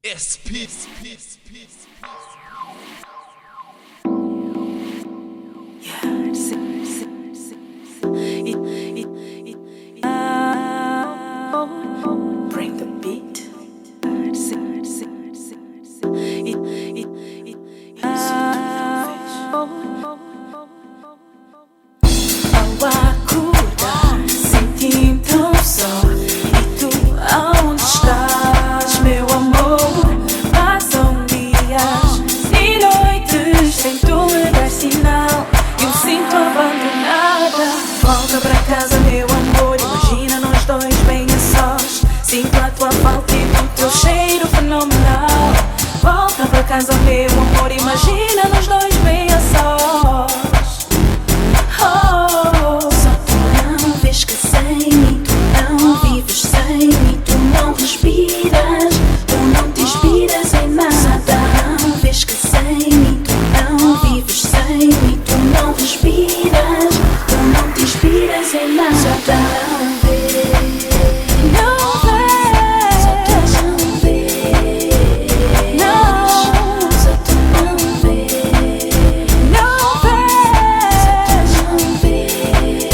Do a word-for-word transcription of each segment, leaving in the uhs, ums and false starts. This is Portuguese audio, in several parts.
S P, S P, S P, S P. Bring the beat. Ao acordar, senti-me tão só. E tu, aonde estás, meu amor? Passam dias e noites sem tu me dar sinal. Eu sinto abandonada. Volta pra casa, meu amor. Imagina nós dois bem a sós. Sinto a tua falta e o teu cheiro fenomenal. Volta pra casa, meu amor. Imagina nós dois bem a sós. Oh, só tu não vês que sem mim tu não vives, sem mim tu não respiras, tu não te inspiras em nada. Só tu não vês que sem mim tu não vives, sem mim tu não respiras, tu não te inspiras em nada. Só tu não vês, não vês, só tu não vês, não, só tu não vês, não vês, só tu não vês,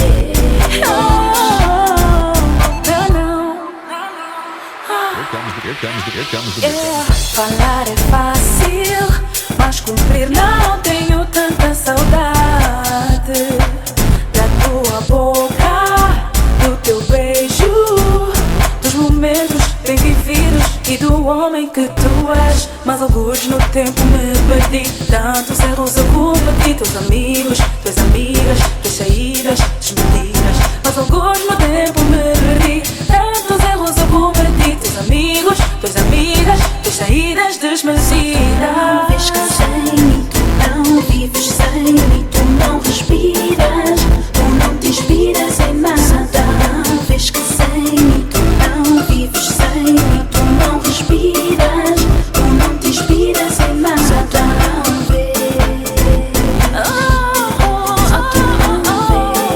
não, não, Here comes the, here comes the, here comes the yeah. Falar é fácil, mas cumprir não. Tenho tanta saudade da tua boca, do teu beijo, dos momentos bem vividos e do homem que tu és. Mas alguns no tempo me perdi. Tantos erros eu cometi. Teus amigos, tuas amigas, tuas saídas desmedidas. Mas alguns no tempo me perdi. Tantos erros eu cometi. Teus amigos, tuas amigas, tuas saídas desmedidas. Não vês que sem mim tu não vives, sem mim tu não respiras, tu não te inspiras em nada. Não vês que sem mim tu não vives, sem mim tu não respiras, tu não te inspiras em nada. Só tu não vês, só tu não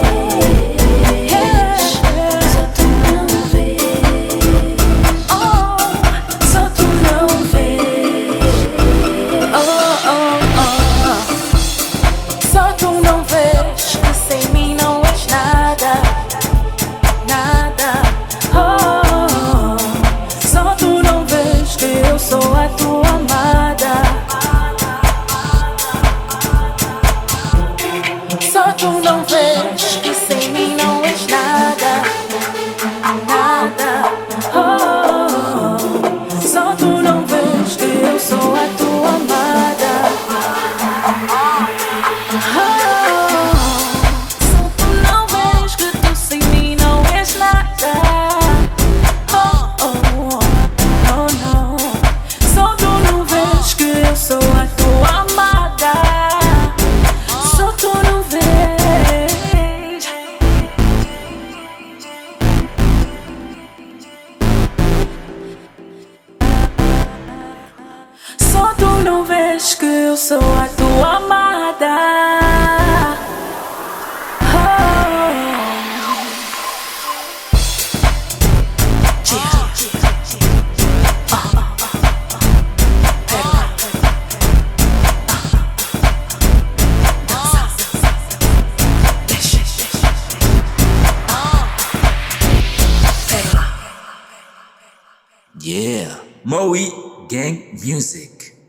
vês, só tu não vês, só tu não vês, oh, oh, oh. Só tu não vês que sem mim não és nada, nada, oh. Só tu não vês que eu sou a tua amada. Só tu não vês que sem mim não és nada, nada, oh. Só tu não vês que eu sou a tua amada. Só tu não vês que tu sem mim não és nada. Oh, oh, oh, não. Só tu não vês que eu sou a tua amada. Só tu não vês. Só tu não vês que eu sou a tua amada. Oh. Yeah. Oh, oh, oh, oh. Pera. Dança. Mexe. Pera. Yeah, Moe Gang Music.